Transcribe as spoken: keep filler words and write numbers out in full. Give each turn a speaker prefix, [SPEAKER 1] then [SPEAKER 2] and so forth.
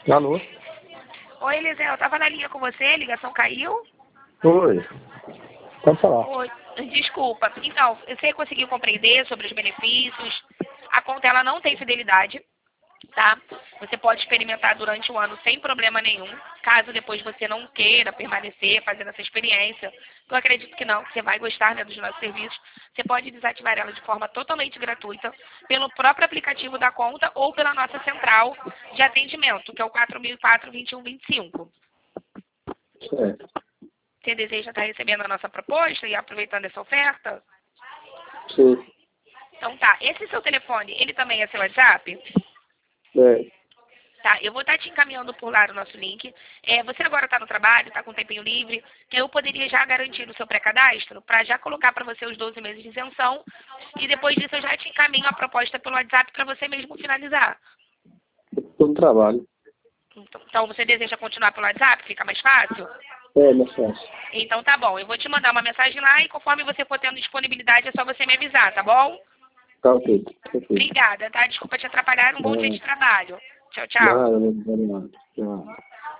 [SPEAKER 1] Alô?
[SPEAKER 2] Oi, Eliseu, eu tava na linha com você, a ligação caiu?
[SPEAKER 1] Oi. Pode falar.
[SPEAKER 2] Oi, desculpa. Então, você conseguiu compreender sobre os benefícios? A conta ela não tem fidelidade, tá? Você pode experimentar durante o ano sem problema nenhum. Caso depois você não queira permanecer fazendo essa experiência, eu acredito que não, que você vai gostar, né, dos nossos serviços. Você pode desativar ela de forma totalmente gratuita pelo próprio aplicativo da conta ou pela nossa central de atendimento, que é o quatro mil e quatro, vinte e um vinte e cinco.
[SPEAKER 1] Certo.
[SPEAKER 2] Você deseja estar recebendo a nossa proposta e aproveitando essa oferta?
[SPEAKER 1] Sim.
[SPEAKER 2] Então tá, esse seu telefone, ele também é seu WhatsApp?
[SPEAKER 1] É.
[SPEAKER 2] Tá, eu vou estar te encaminhando por lá o nosso link. É, você agora está no trabalho, está com um tempinho livre, que eu poderia já garantir o seu pré-cadastro para já colocar para você os doze meses de isenção e depois disso eu já te encaminho a proposta pelo WhatsApp para você mesmo finalizar.
[SPEAKER 1] Estou no trabalho.
[SPEAKER 2] Então, então você deseja continuar pelo WhatsApp? Fica mais fácil?
[SPEAKER 1] É, mais fácil.
[SPEAKER 2] Então tá bom, eu vou te mandar uma mensagem lá e conforme você for tendo disponibilidade é só você me avisar, tá bom?
[SPEAKER 1] Tá ok. Perfeito.
[SPEAKER 2] Obrigada, tá? Desculpa te atrapalhar, um bom dia de trabalho. Tchau, tchau.
[SPEAKER 1] Nada, não, não, nada. Nada.